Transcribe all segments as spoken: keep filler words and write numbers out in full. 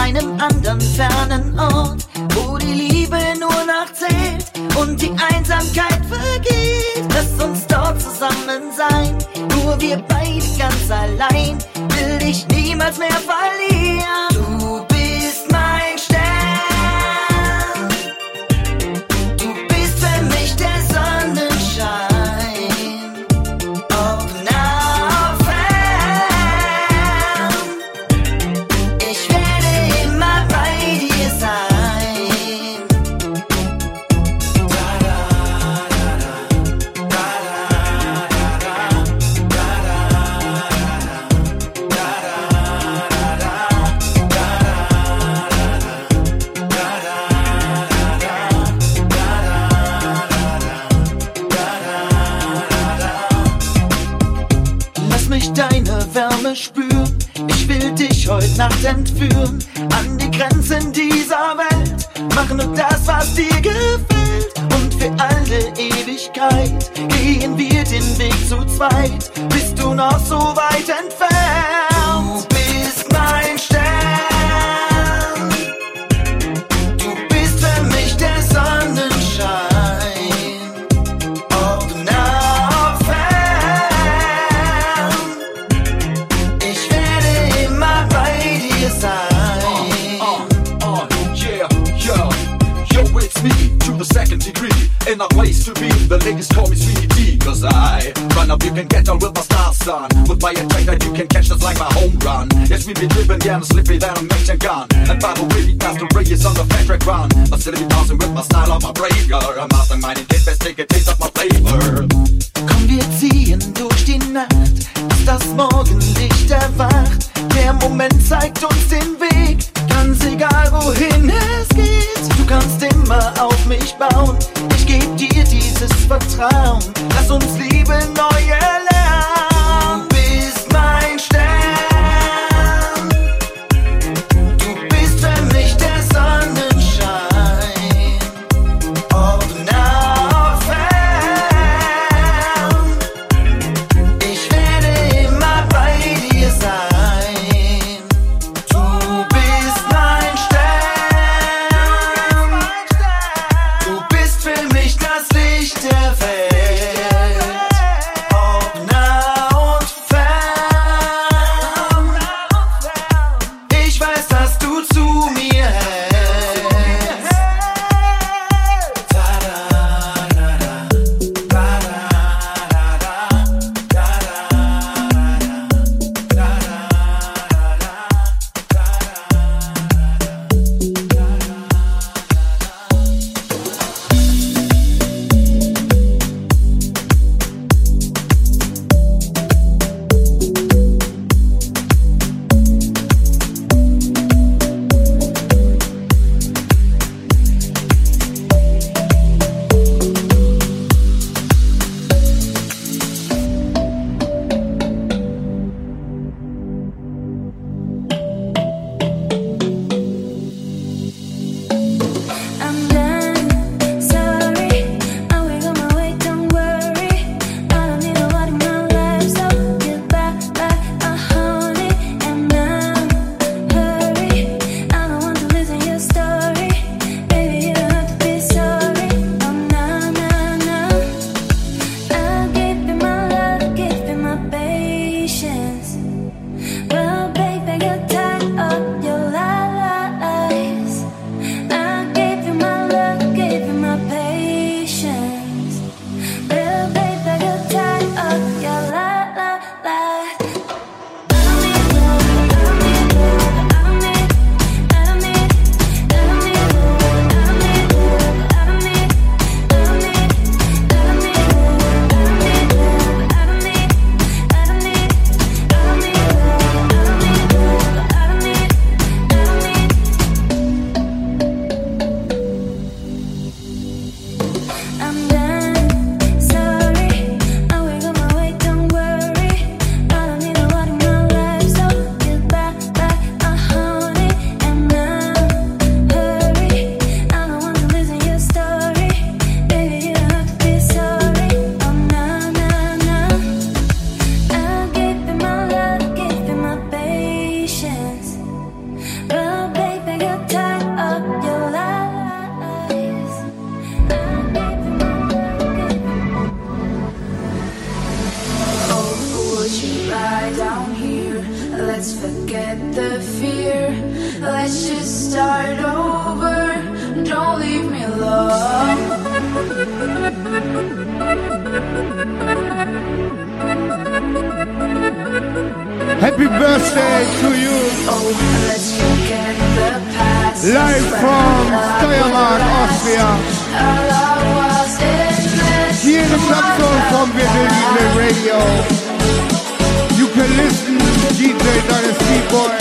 einem anderen fernen Ort, wo die Liebe nur noch zählt und die Einsamkeit vergeht. Lass uns dort zusammen sein, nur wir beide ganz allein, will dich niemals mehr verlieren. Du bist mein Stern, du bist für mich der Sonnenschein, ob nah, ob fern, ich werde immer bei dir sein. Da, da, da, Lass mich deine Wärme spüren, ich will dich heute Nacht entführen, an die Grenzen dieser Welt, mach nur das, was dir gefällt, und für alle Ewigkeit gehen wir den Weg zu zweit, bist du noch so weit entfernt. Du bist mein Stern, du bist für mich der Sonnenschein, ob nah, ob fern, ich werde immer bei dir sein. Uh, uh, yeah, yeah. Yo, it's me to the second degree. In a place to be, the ladies call me Sweetie D. Cause I run up, you can get on with my style, son. With my attack that you can catch, that's like my home run. Yes, we be driven, yeah, I'm slippy than a machine gun. And by the way, we pass the radius on the fat track run. But still be bouncing with my style on my breaker. I'm after mine, it best take a taste of my flavor. Komm, wir ziehen durch die Nacht, bis das Morgenlicht erwacht. Der Moment zeigt uns den Weg, ganz egal wohin es geht. Du kannst immer auf mich bauen, ich geb dir dieses Vertrauen. Lass uns Liebe neu erlernen. Du bist mein Stern, du bist für mich der Sonnenschein, ob nah, ob fern, ich werde immer bei dir sein. Du let's just start over. Don't leave me alone. Happy birthday to you. Oh, let's forget the past. Live from Steiermark, Austria. Our love was endless. Here the Clubzone from Virtual D J Radio. You can listen to D J Dynasty Boy.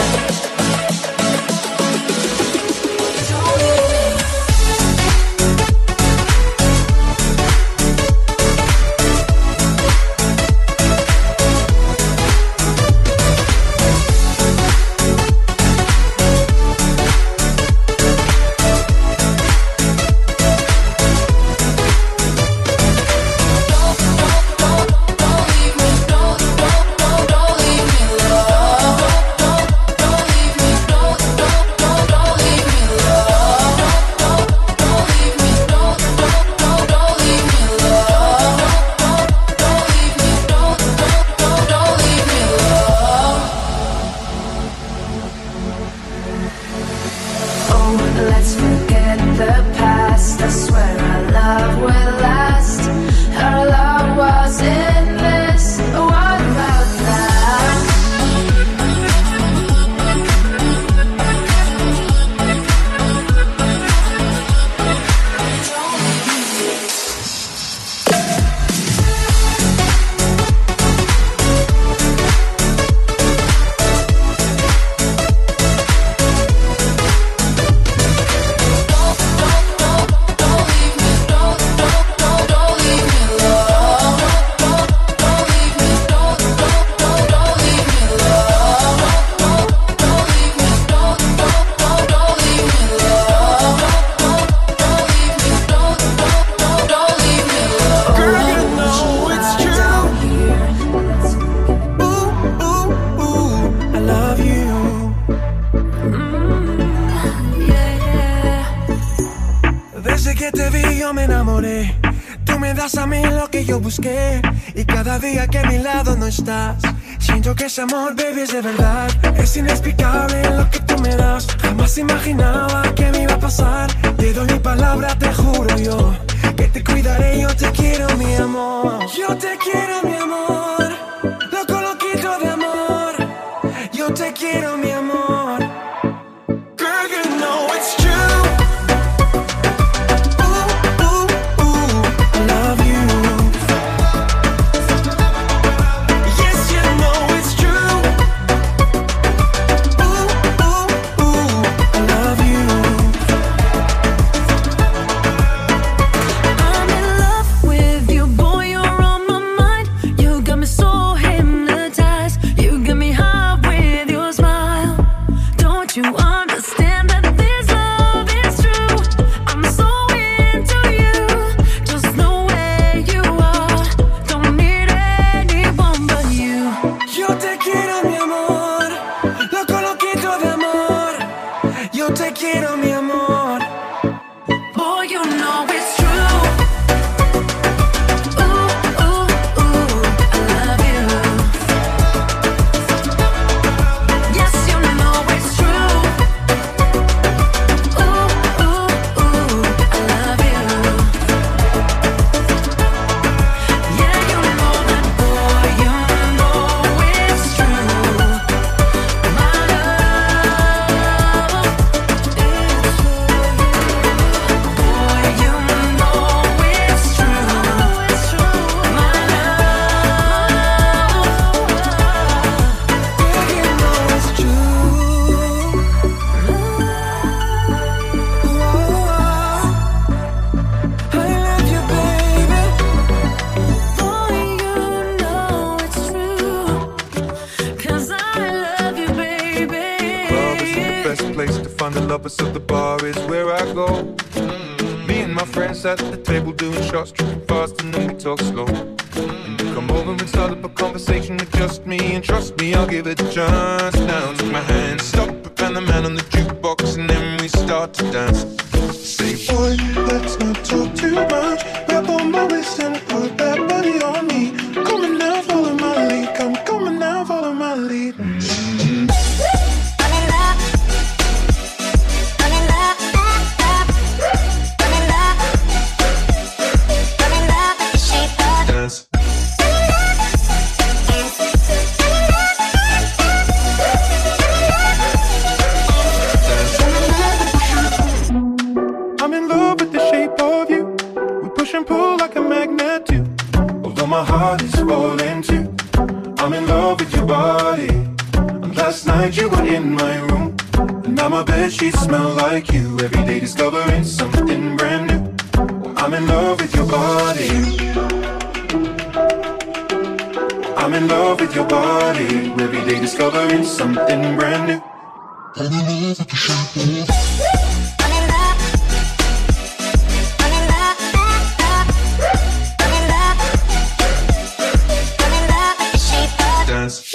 Siento que ese amor, baby, es de verdad. Es inexplicable lo que tú me das. Jamás imaginaba que me iba a pasar. Te doy mi palabra, te juro yo, que te cuidaré, yo te quiero, mi amor. Yo te quiero, mi amor. Loco, loquito de amor. Yo te quiero, mi amor. Girl, you know it's true. of the bar is where I go. Me and my friends at the table doing shots, tripping fast and then we talk slow. And you come over and start up a conversation with just me, and trust me, I'll give it a chance. Now take my hand, stop it, and the man on the jukebox, and then we start to dance. Say, boy, let's not talk too much. Grab on my wrist and put that body on me. Come on now, follow my lead. Come, come on now, follow my lead. Mm-hmm. my heart is rolling too. I'm in love with your body. And last night you were in my room, and now my bedsheets smell like you. Every day discovering something brand new. I'm in love with your body. I'm in love with your body. Every day discovering something brand new. I'm in love with the shape of dance.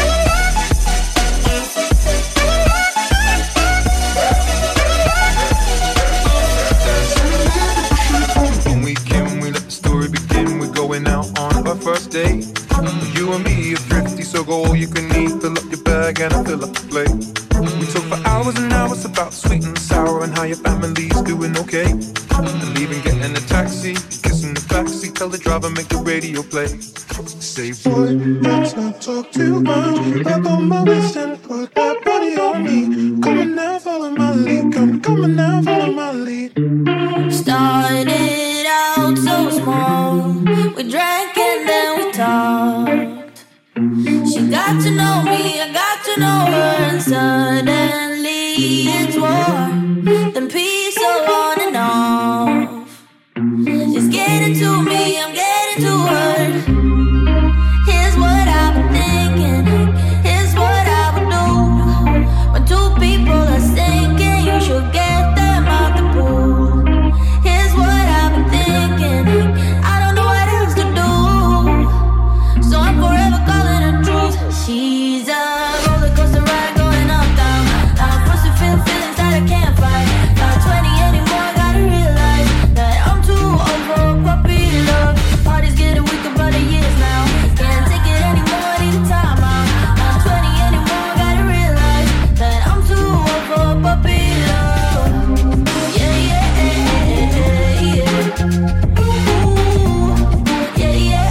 When we came, we let the story begin. We're going out on our first date. You and me are thrifty, so go all you can eat. Fill up your bag and I fill up the plate. We talk for hours and hours about sweet and sour and how your family's doing okay. And leaving, getting a taxi, kissing the backseat, tell the driver make the radio play. Say, boy, let's not talk too much. Let go my waist and put that body on me. Come on now, follow my lead. Come, come on now, follow my lead. Started out so small. We drank and then we talked. She got to know me, I got to know her, and suddenly it's war. Then peace so on and off. She's getting to me, I'm getting to her. Here's what I've been thinking. Here's what I would do. When two people are sinking, you should get them out the pool. Here's what I've been thinking. I don't know what else to do, so I'm forever calling her truth. She's a roller coaster ride going up, down. I'm forced to feel feelings that I can't fight. Not twenty anymore, gotta realize that I'm too old for a puppy love. Party's getting weaker by the years now. Can't take it anymore, need a time out. Not twenty anymore, gotta realize that I'm too old for a puppy love. Yeah, yeah, yeah, yeah. Ooh, yeah, yeah,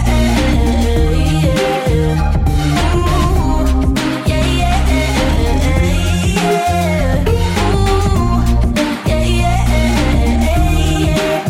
yeah. Ooh, yeah, yeah, yeah. Ooh, yeah, yeah, yeah.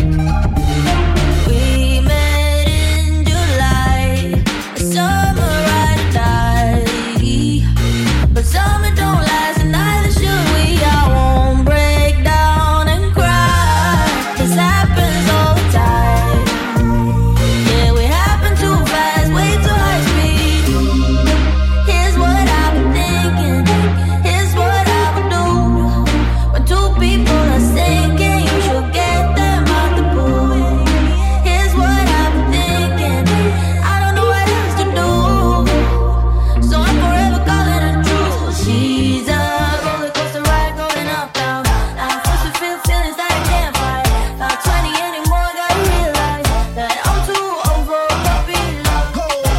We met in July, a summer ride die. But summer don't last, and neither should we. I won't break down and cry. This happens all the time. Yeah, we happen too fast, way too high speed. Here's what I've been thinking. Here's what I would do. When two people are sinking, you should get them out the pool. Here's what I've been thinking. I don't know what else to do, so I'm forever calling her truth. She's a roller coaster ride going up, down. I'm forced to feel feelings that I can't fight. Not twenty anymore, gotta realize that I'm too old for a puppy love.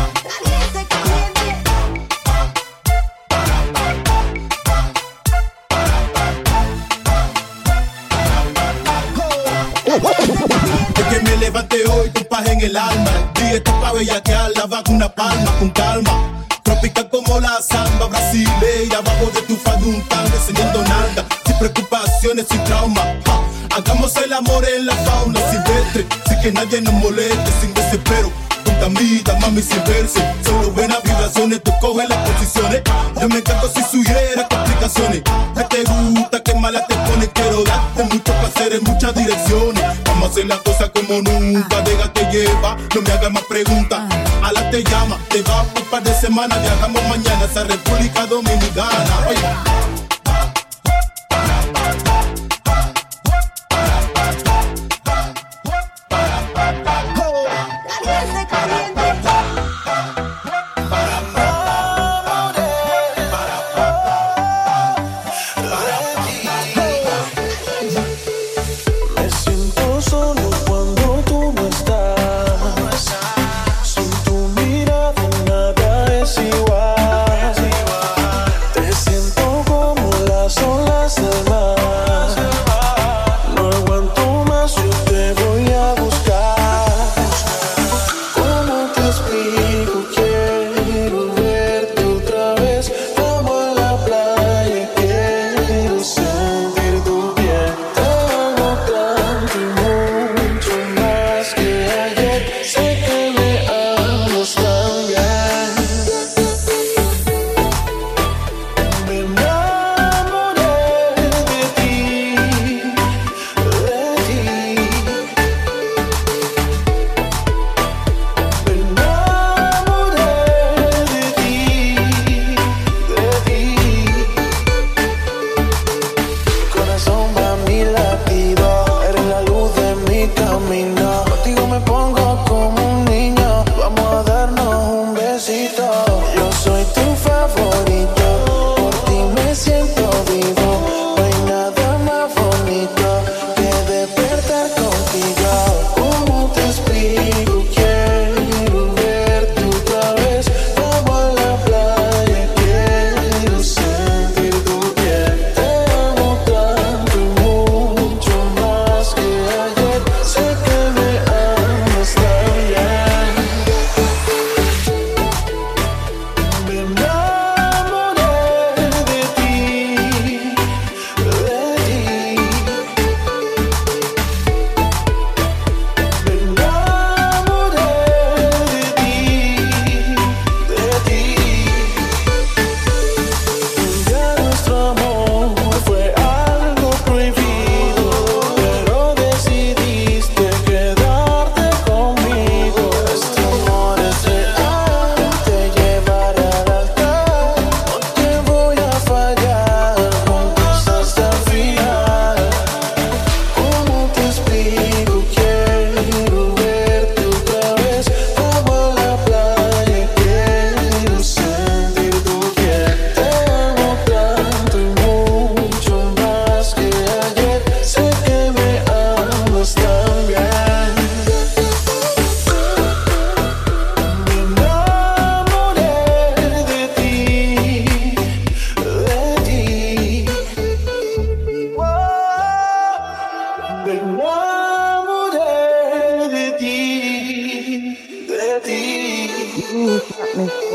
Es que me levanté hoy con paz en el alma. Y esta pa' bellaquear la bajo una palma con calma. Tropical como la samba brasileira. Abajo de tu falda un tango enseñando nalga. Sin preocupaciones, sin trauma. Ja. Hagamos el amor en la fauna silvestre. Sin que nadie nos moleste, sin desespero. Contamida, mami, sin verse. Solo buenas vibraciones, tú coges las posiciones. Yo me encanto si sugiera complicaciones. Que te gusta, que mala te pone. Quiero darte mucho placer en muchas direcciones. Vamos a hacer las cosas como nunca. Déjate lleva, no me hagas más preguntas. Ala te llama, te va por un par de semanas. Viajamos mañana a esa República Dominicana. Oye. Me siento solo cuando tú no estás. Sin tu mirada nada es igual. Te siento como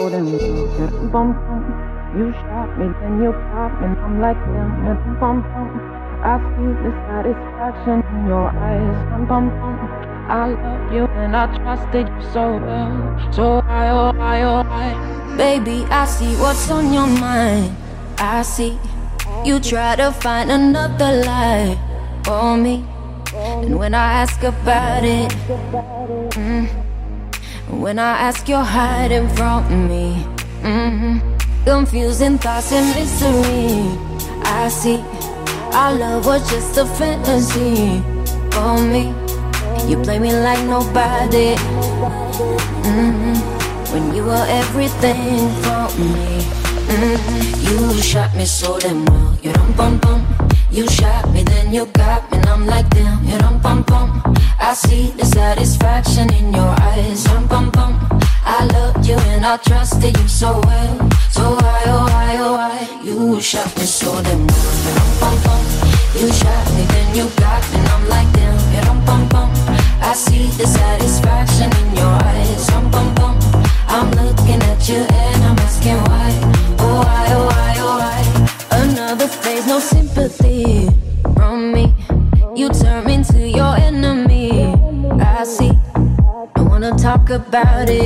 so damn well. Bum bum, you shot me, then you popped me, and I'm like damn. Bum bum, I see the satisfaction in your eyes. Bum bum bum. I love you and I trusted you so well. So I, oh I, oh I. Baby, I see what's on your mind. I see you try to find another lie for me. And when I ask about it, mm, when I ask you're hiding from me, mm, confusing thoughts and mystery. I see our love was just a fantasy for me. You play me like nobody, mm-hmm. when you were everything for me. Mm-hmm. You shot me so damn well. You dum bum bum. You shot me, then you got me, and I'm like damn. You dum bum bum. I see the satisfaction in your eyes. Dum bum bum. I loved you and I trusted you so well. So I, oh I, oh I. You shot me so damn well. You dum bum bum. You shot me, then you got me, and I'm like damn. You dum bum bum. I see the satisfaction in your eyes. Dum bum bum. I'm looking at you and I'm asking why. Oh why, oh why, oh why. Another phase, no sympathy from me. You turn me into your enemy. I see. I wanna talk about it,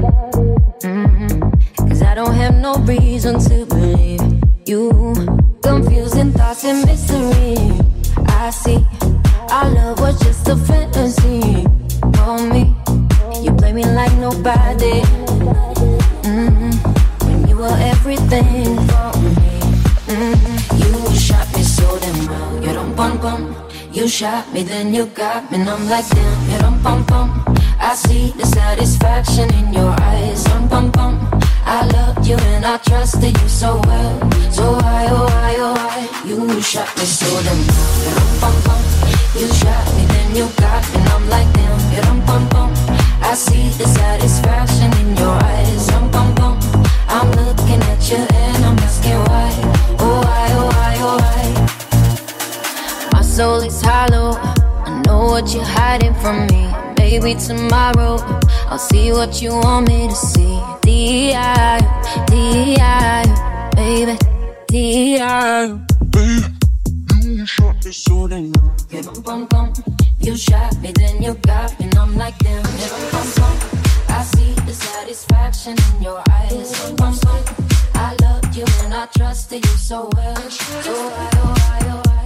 mm-hmm. Cause I don't have no reason to believe you. Confusing thoughts and mystery. I see. Our love was just a fantasy for me. You play me like nobody, mm-hmm. when you were everything for me. Mm-hmm. You shot me so damn well. You dum bum bum. You shot me, then you got me, and I'm like damn. You dum bum bum. I see the satisfaction in your eyes. Dum bum bum. I loved you and I trusted you so well. So I, oh I, oh I. You shot me so damn well. You dum bum bum. You shot me, then you got me, and I'm like damn. You dum bum bum. I see the satisfaction in your eyes. Dum bum bum. I'm looking at you and I'm asking why. Oh why, oh why, oh why. My soul is hollow. I know what you're hiding from me. Maybe tomorrow I'll see what you want me to see. D I, D I, baby, D I. You shot me so damn well. Yeah, bum bum bum. You shot me, then you got me, and I'm like damn. Yeah, bum bum bum. I see the satisfaction in your eyes. Bum bum bum. I loved you and I trusted you so well. So I, oh I, oh I.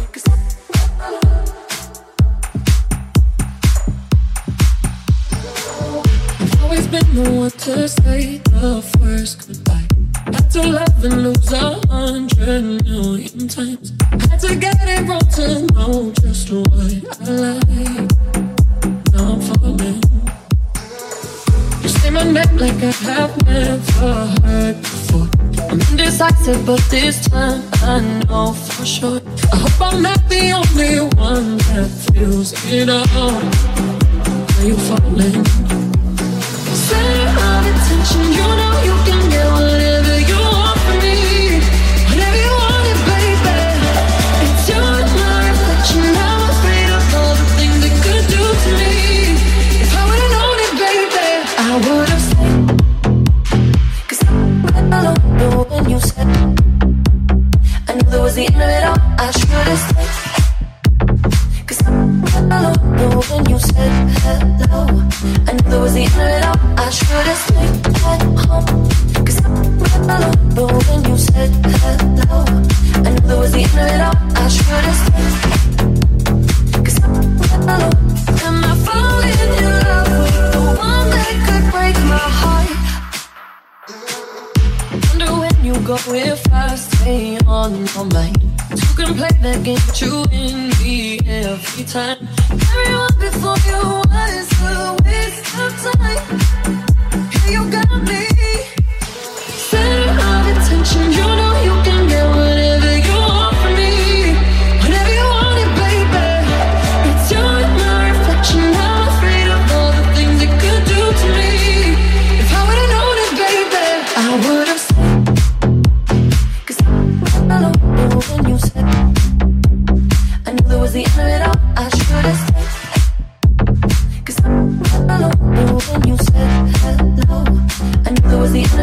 I've always been the one to say the first goodbye. Had to love and lose a hundred million times. Had to get it wrong to know just what I like. Now I'm falling. You say my name like I have never heard before. I'm indecisive, but this time I know for sure. I hope I'm not the only one that feels it all. Are you falling? Center of attention, you know you can get whatever you want from me. Whatever you want it, baby. It's you and my reflection. I'm afraid of all the things it could do to me. If I would've known it, baby, I would've stayed. Cause I don't know when you said I knew there was the end of it all. I should've stayed. Cause I don't know when you said hello. I knew there was the end of it all. I should've stayed at home. Cause I don't know when you said hello. I knew there was the end of it all. I should've stayed. Cause I don't know. Am I falling in love with the one that could break my heart? Wonder when you go if I stay on my mind. You can play that game, but you win me every time. Everyone before you was a waste of time. Here you got me. Center of attention, you know you can get whatever you want from me. Whatever you want it, baby. It's you and my reflection. I'm afraid of all the things it could do to me. If I would've known it, baby, I would've stayed. Cause I don't know when you said I knew there was the end of it all. I should've stayed. Cause I don't know when you said hello. I knew there was the end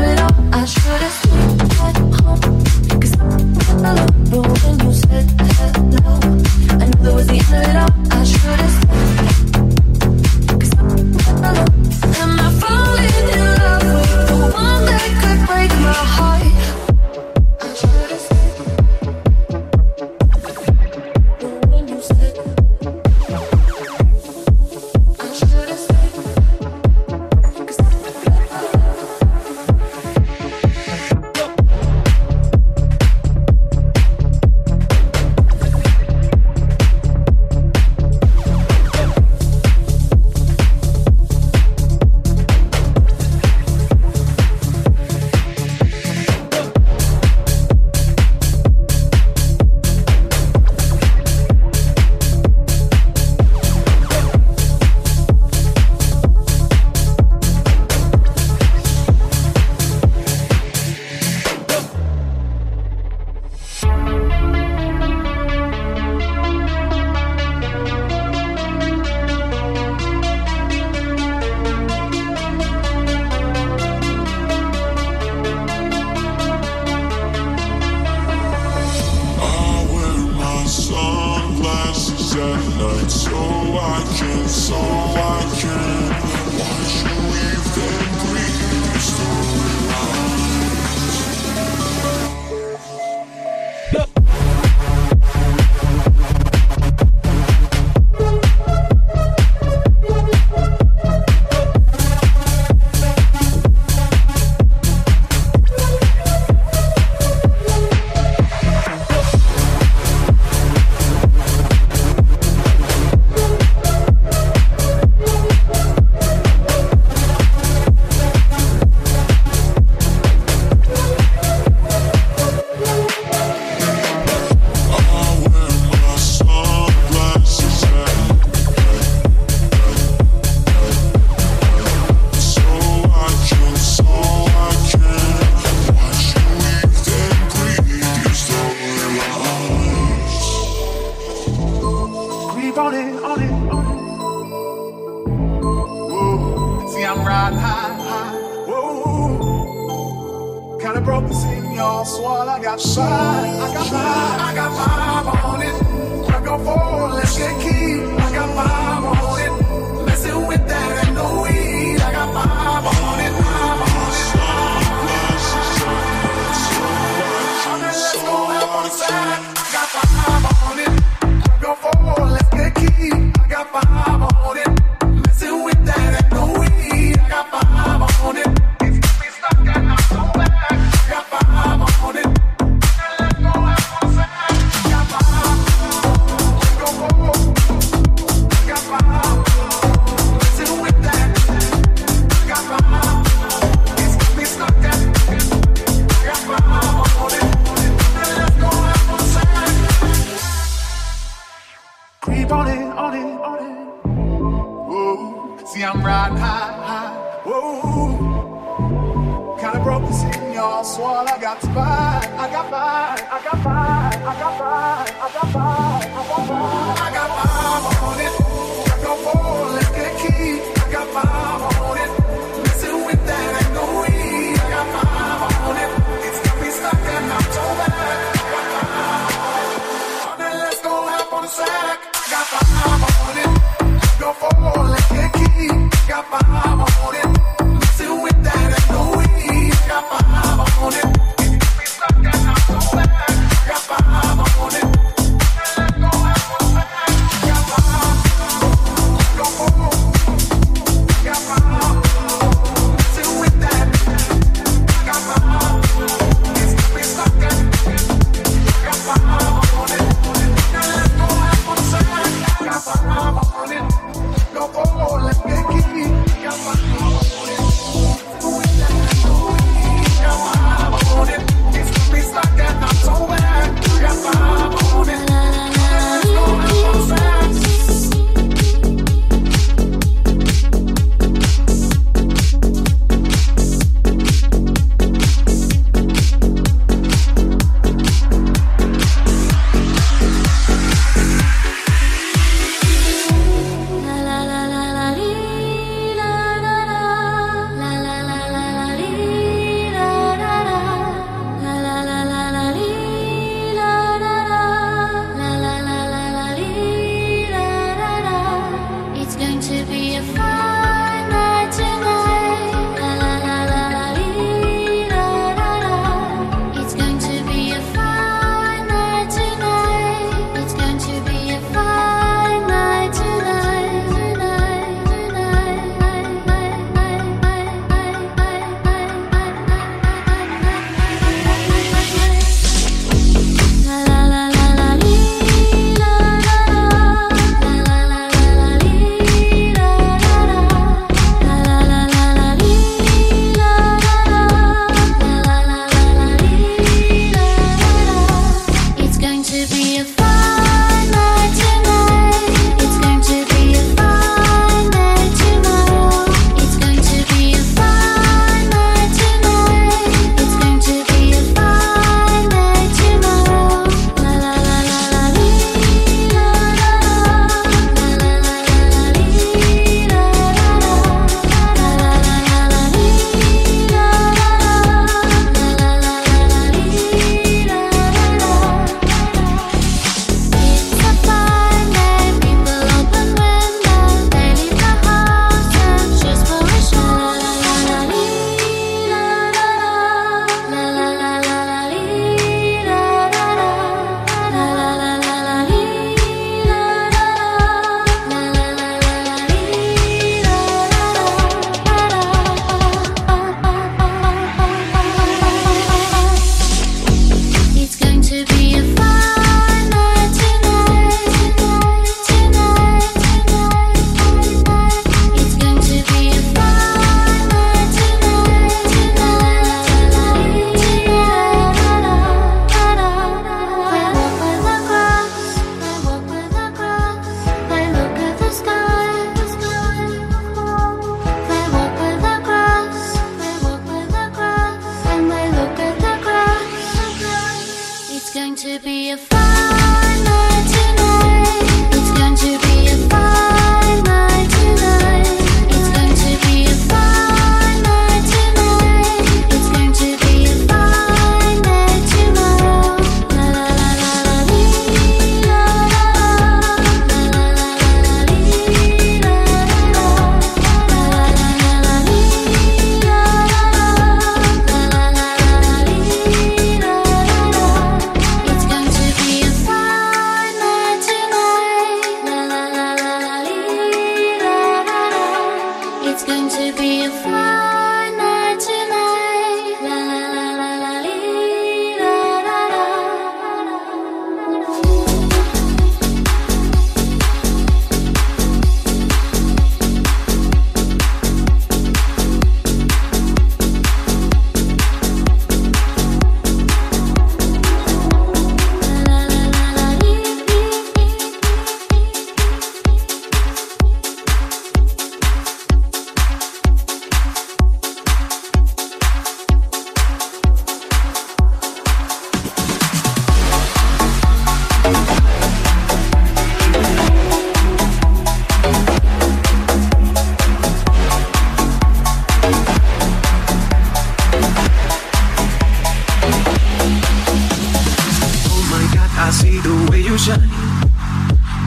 days and nights, so I can, so I can watch you weave them green storylines. Go, oh, let's get key.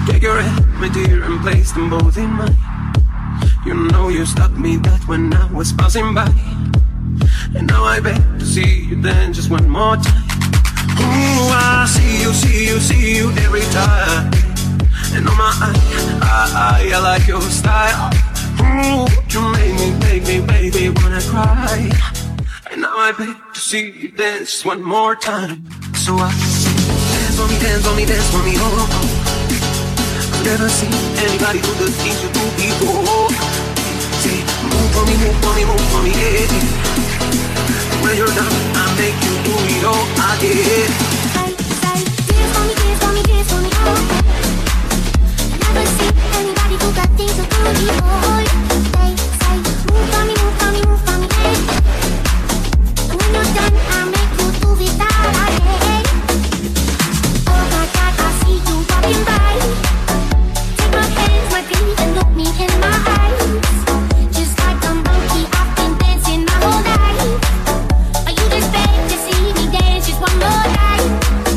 Take your hand, my dear, and place them both in mine. You know you stopped me that when I was passing by. And now I beg to see you then just one more time. Ooh, I see you, see you, see you every time. And on my eye, I, I, I like your style. Ooh, you make me, make me, baby, wanna cry. And now I beg to see you dance just one more time. So I dance for me, dance for me, dance for me, oh, oh. I've never seen anybody do the things you do before. Say, move for me, move for me, move for me, yeah. When you're done, I make you do it all again. Say, say, dance for me, dance for me, dance for me, oh, oh. I've never seen anybody do the things you do before. Say, say, move for me, move for me, move for me, yeah. When you're done, I make you do it all again. Oh my God, I see you walking by. Take my hands, my feet, and look me in my eyes. Just like a monkey, I've been dancing my whole life. Are you just beg to see me dance just one more time?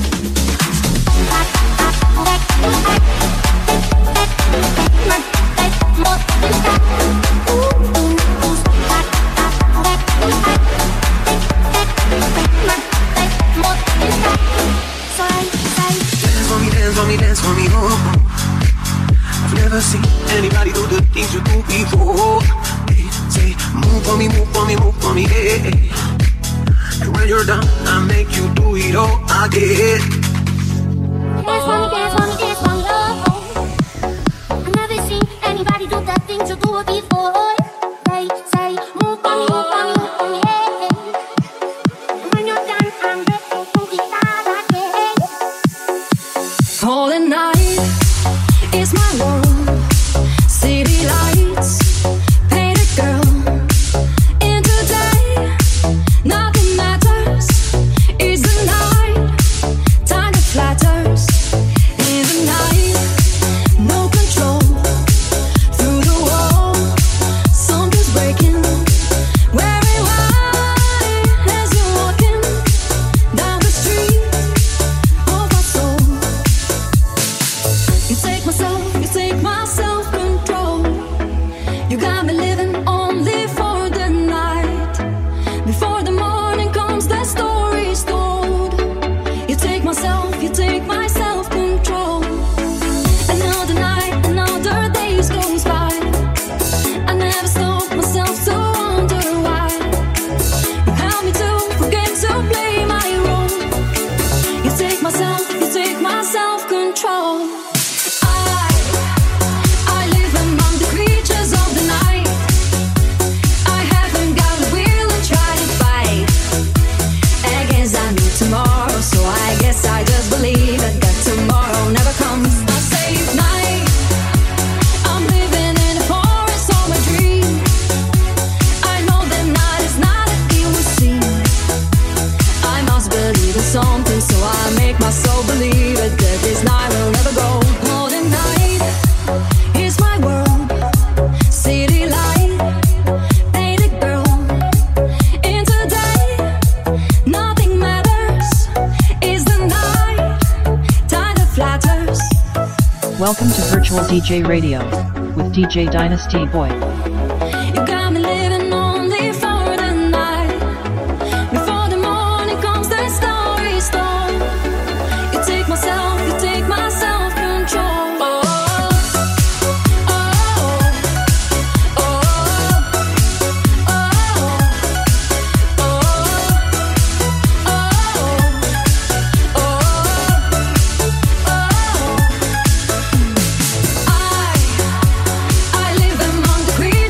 Dance for me, dance for me, dance for me, oh. I've never seen anybody do the things you do before. Hey, say, move for me, move for me, move for me, hey. And when you're done, I make you do it all again. Dance for me, dance for me, dance for me, oh, oh. I've never seen anybody do the things you do before. Say, say, move for me, move for me, move for me, hey. And when you're done, I make you do it all again. All the night is my world. City lights, painted girl. In today, nothing matters. It's the night, time that flatters. In the night, no control. Through the wall, something's breaking. Where everybody as you're walking down the street of my soul. You take myself, you take my self-control. You got me living only for the night. Before the morning comes, the story's told. You take myself, you take my self-control. Another night, another days goes by. I never stop myself to wonder why. You help me to forget to play my role. You take myself, you take my self-control. I, I live among the creatures of the night. I haven't got a will and try to fight against I need tomorrow, so I guess I just believe that, that tomorrow never comes. I save night. I'm living in a forest of my dream. I know that night is not a deal we see. I must believe in something, so I make my soul believe it, that this night will never go. All the night is my world. City light, painted girl. In today, nothing matters. Is the night, time that flatters. Welcome to Virtual D J Radio with D J Dynasty Boy. You got me living only for the night. Before the morning comes, the story's told. You take myself, you take my self-control. Oh, oh, oh, oh, oh, oh, oh, oh. I, I live among the creatures.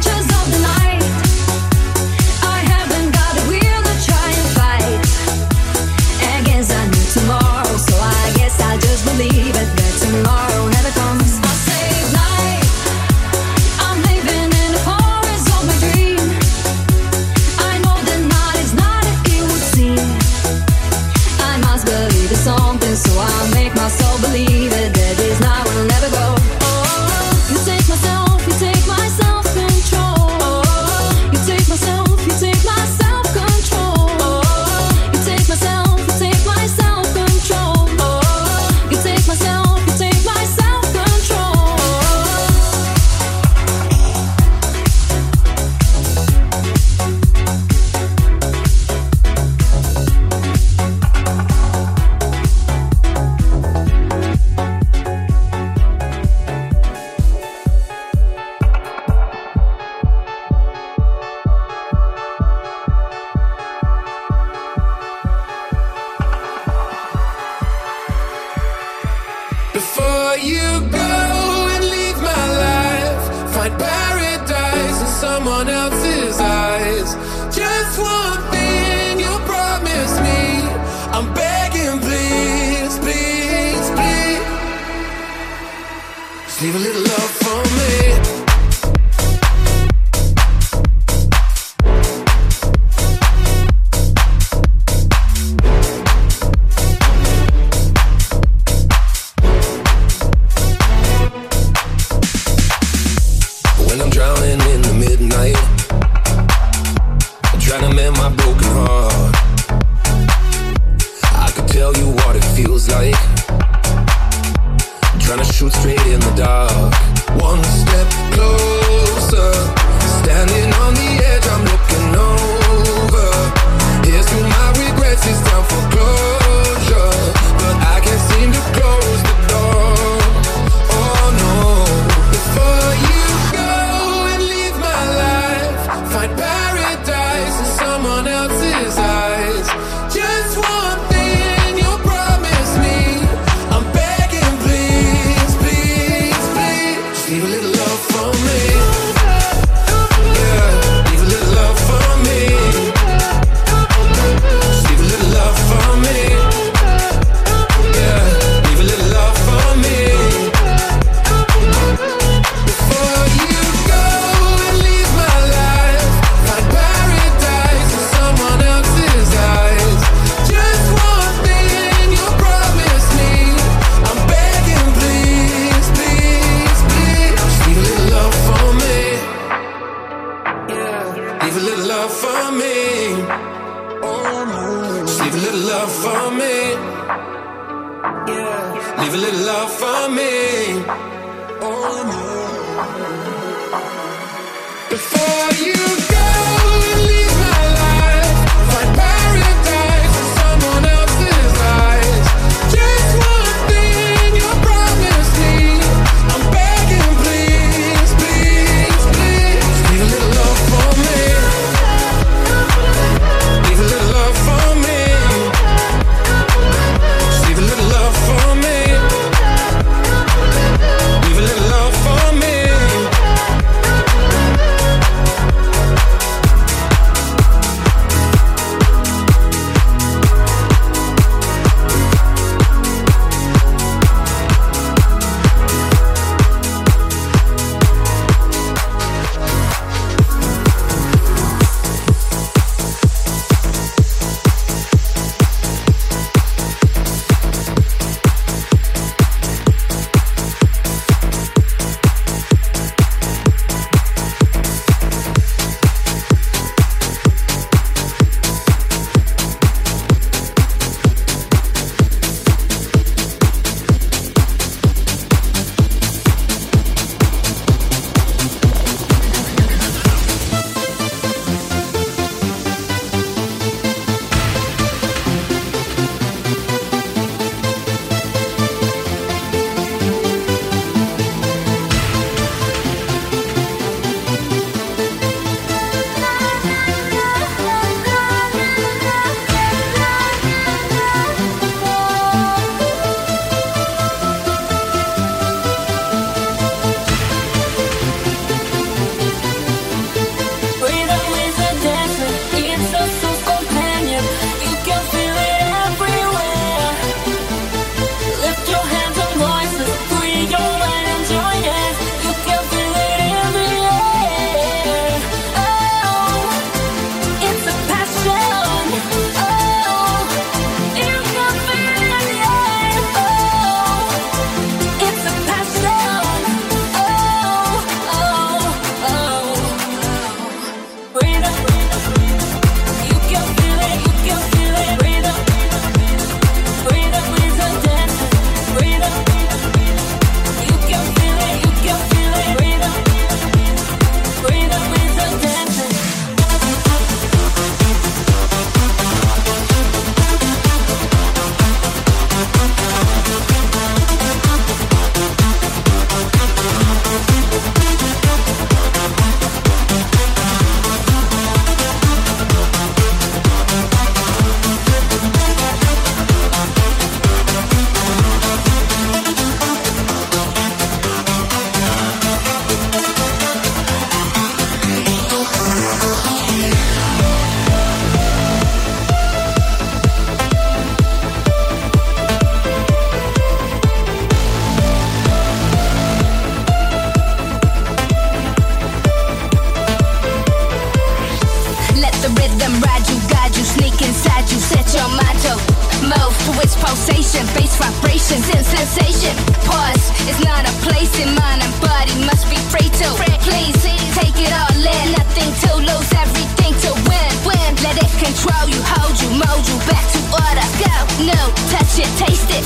Just leave a little love for me. When I'm drowning in the midnight, trying to mend my broken heart, I could tell you what it feels like, trying to shoot straight in the dark. One step closer, standing on the edge, I'm looking over. Here's to my regrets, it's time for closure, but I can't seem to close the door. Oh no, before you go and leave my life, find paradise in someone else's eyes. Just one thing you promise me, I'm begging, please, please, please. Just leave a little love for me. Yeah, leave a little love for me. Just leave a little love for me. Yeah, leave a little love for me. Before you go and leave my life, find paradise in someone else's eyes. Just one thing you promise me, I'm begging, please, please, please. Just leave a little love for me. Yeah, leave a little love for me. Just leave a little love for me. Yeah, leave a little love for me. Before you go and leave my life, find paradise in someone else's eyes. Just one thing you promise me, I'm begging, please, please, please. Just leave a little love for me. Leave a little love for me. Just leave a little love for me. Leave a little love for me.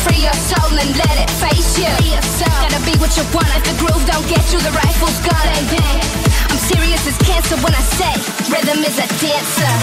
free your soul and let it face you. Gotta be what you want. If the groove don't get you, the rifle's gonna bang. I'm serious as cancer when I say rhythm is a dancer.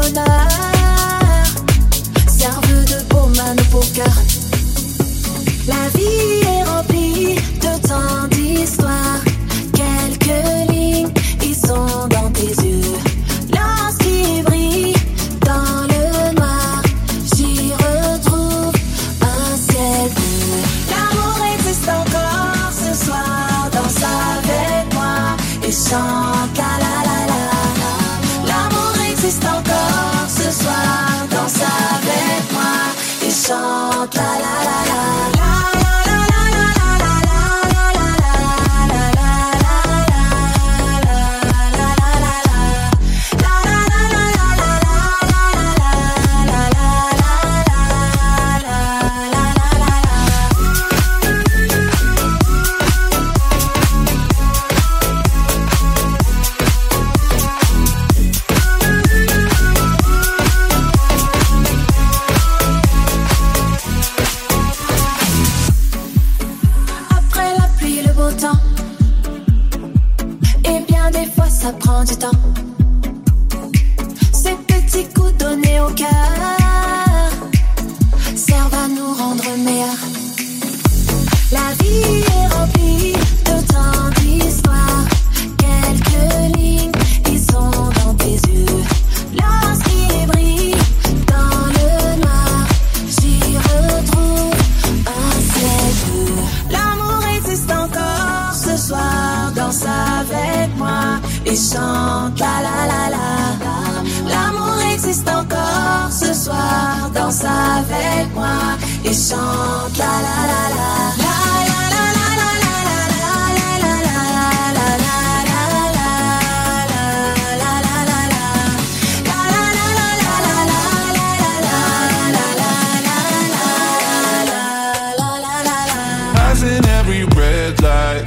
bonheur servent de baume à nos pauvres cœurs. La vie est remplie de tant d'histoires. Quelques lignes, ils sont dans tes yeux. Lorsqu'ils brillent dans le noir, j'y retrouve un ciel bleu. L'amour existe encore ce soir, danse avec moi et chante la la la la. L'amour existe encore ce soir, danse avec moi et chante la la la la. Ça prend du temps. Ces petits coups donnés au cœur servent à nous rendre meilleurs. La vie est remplie de tant d'histoires. Quelques lignes, ils sont dans tes yeux. Lorsqu'ils brillent dans le noir, j'y retrouve un ciel bleu. L'amour existe encore ce soir, danse avec moi et chante la la la la. L'amour existe encore ce soir, danse avec moi et chante la la la la. Passing every red light,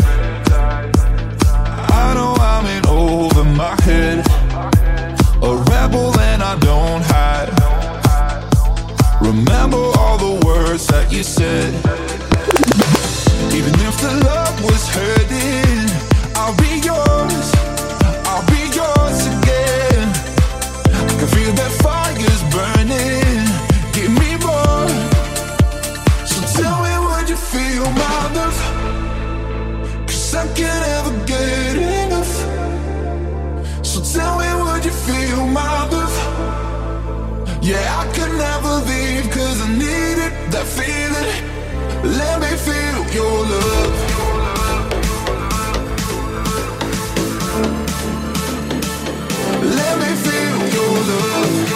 I know I'm in over my head. A rebel and I don't hide. Remember all the words that you said. Even if the love was hurting, I'll be yours, I'll be yours again. I can feel that fire's burning, give me more. So tell me, would you feel my love? 'Cause I can't ever get enough. So tell me, would you feel my love? Yeah, I could never leave 'cause I needed that feeling. Let me feel your love. Let me feel your love.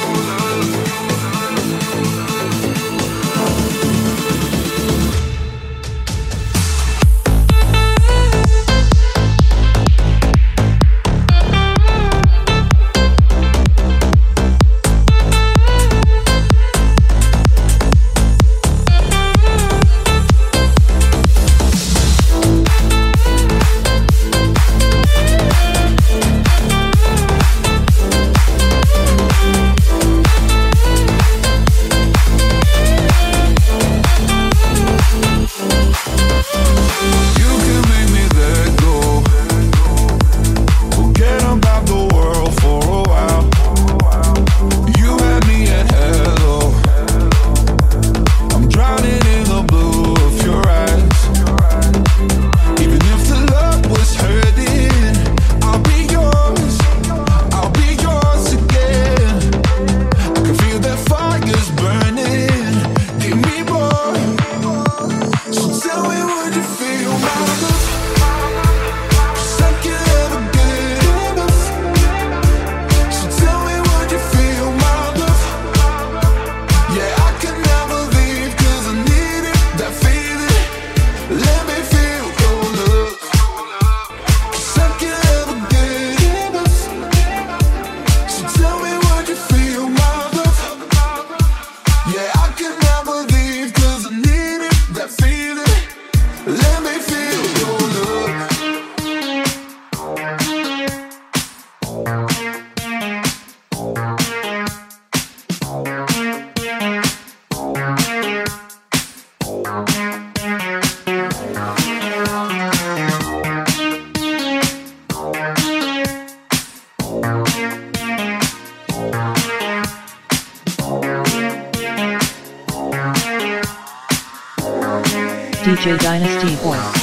J Dynasty voice.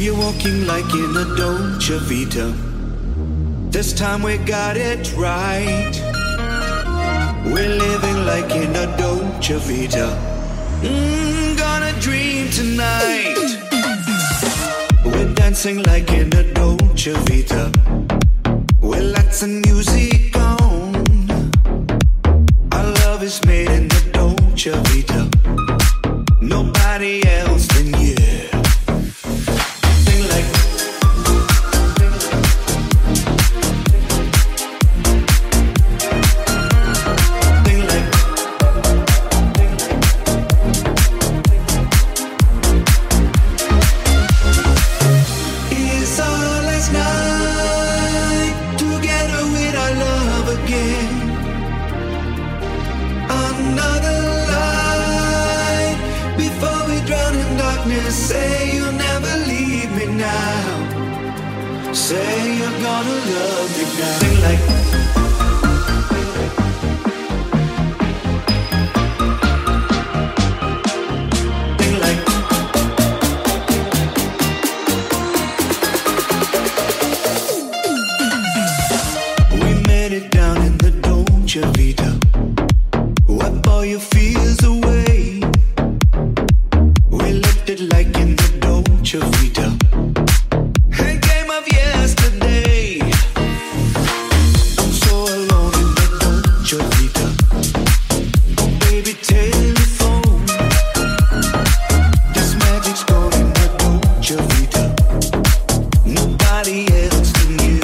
We're walking like in a Dolce Vita. This time we got it right. We're living like in a Dolce Vita. Mm, gonna dream tonight. We're dancing like in a Dolce Vita. With lots of music on. Our love is made in a Dolce Vita. Nobody else than you. Sing like Sing like It's our last night together with our love again. Another light before we drown in darkness. Say you'll never leave me now. Say you're gonna love me now. Sing like Sing like We made it down in the Dolce Vita. Wipe all your fears away. We left it like in the Dolce Vita. A game of yesterday. I'm so alone in the Dolce Vita. Oh baby, telephone. This magic's gone in the Dolce Vita. Nobody else than you.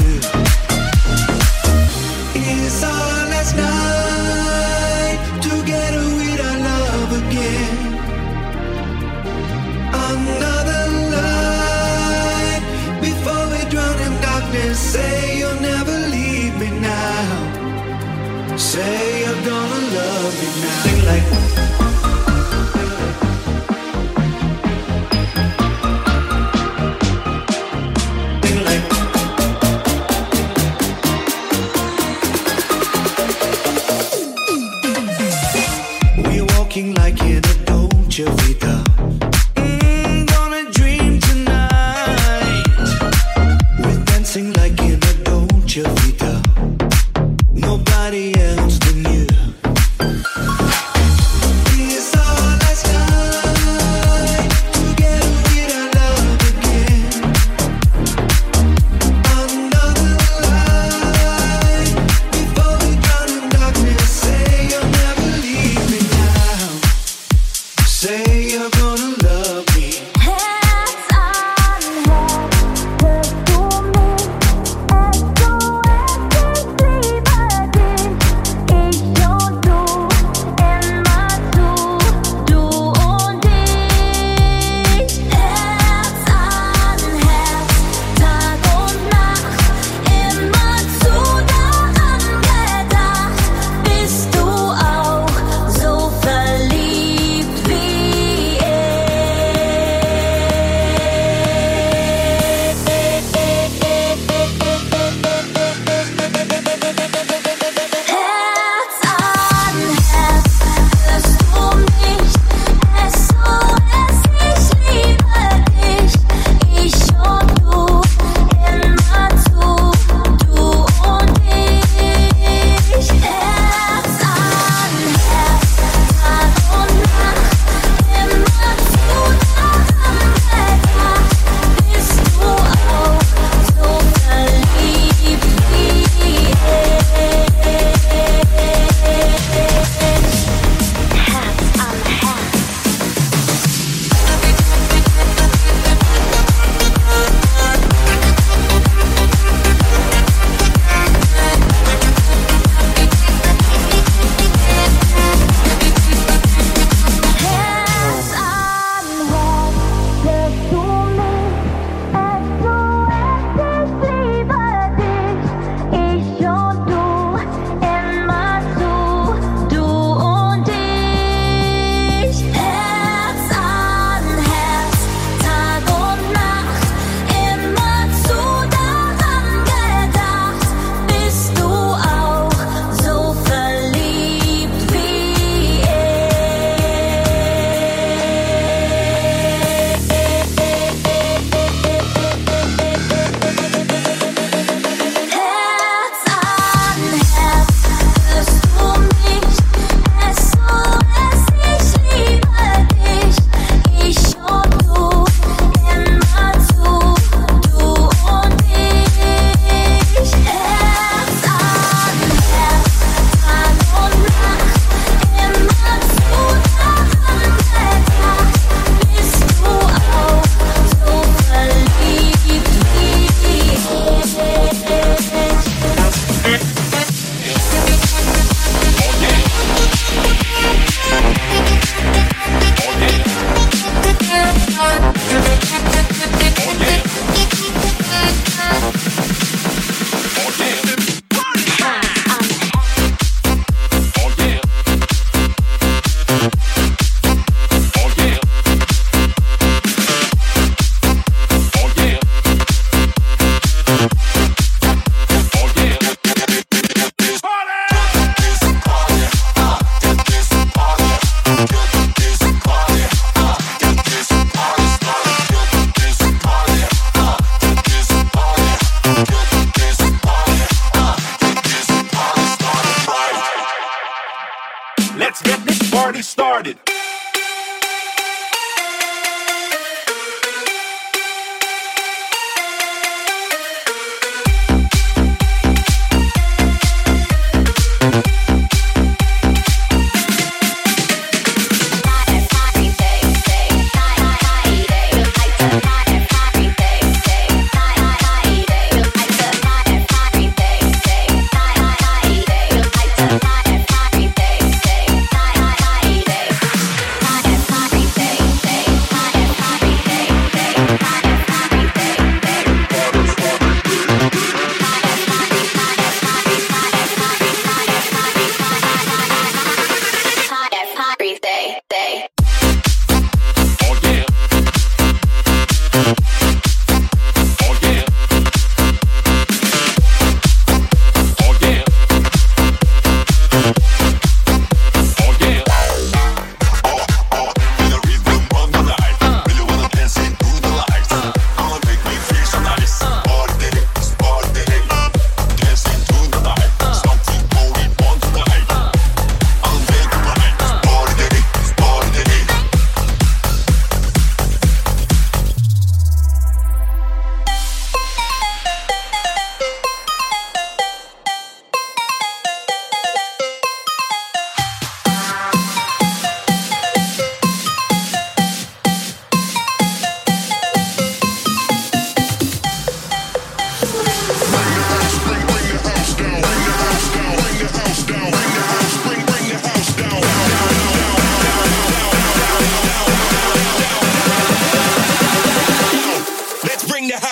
It's our last night together with our love again. Another light before we drown in darkness. Say you'll never leave me now. Say you're gonna love me now. Sing like Sing like We're walking like in a Dolce Vita. Mm, gonna dream tonight. We're dancing like in a Dolce Vita. Nobody else than you.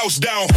house down.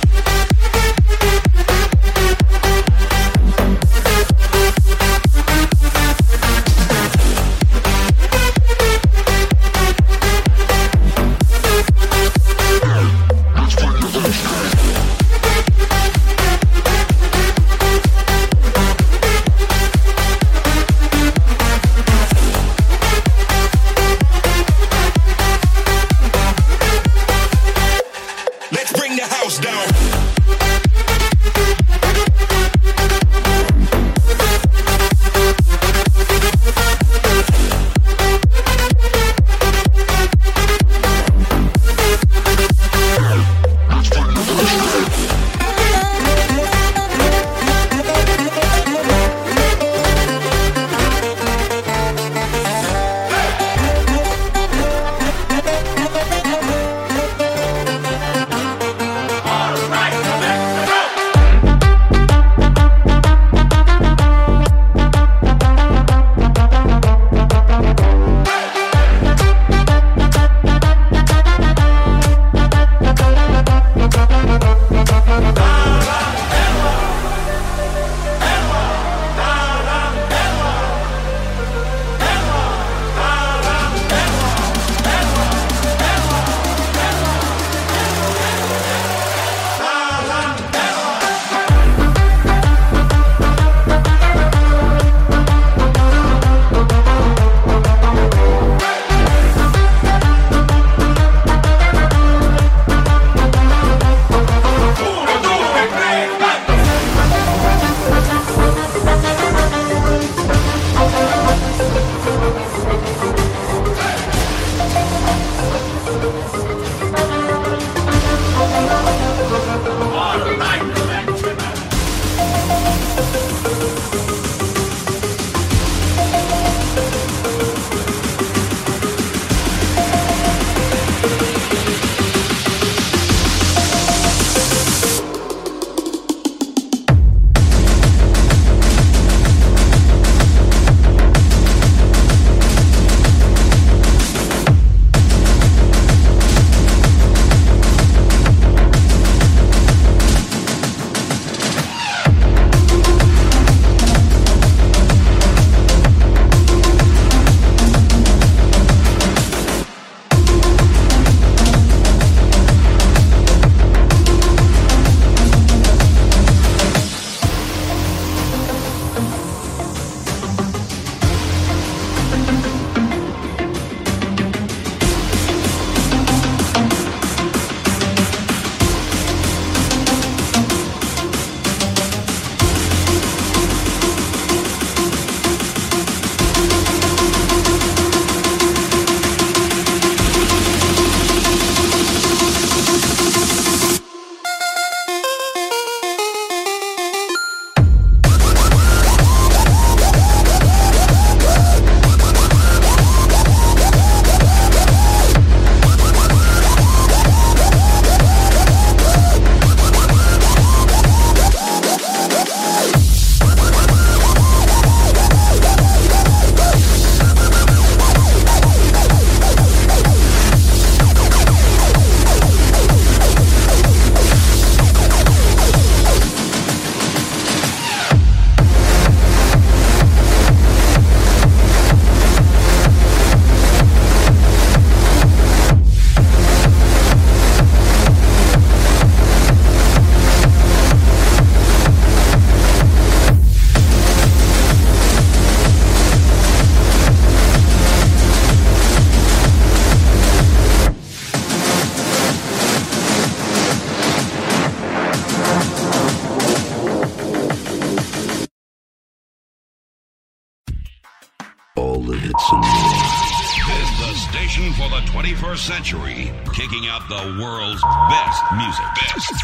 All the hits and more. This is the station for the twenty-first century, kicking out the world's best music. Best.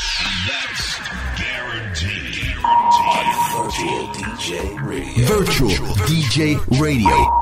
That's guaranteed. Virtual D J Radio. Virtual D J Radio.